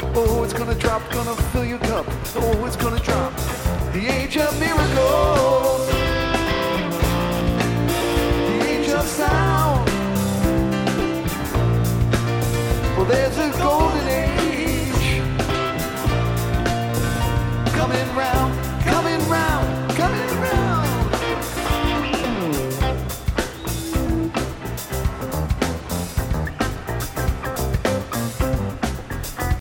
Oh, it's gonna drop, gonna fill your cup. Oh, it's gonna drop. The age of miracles.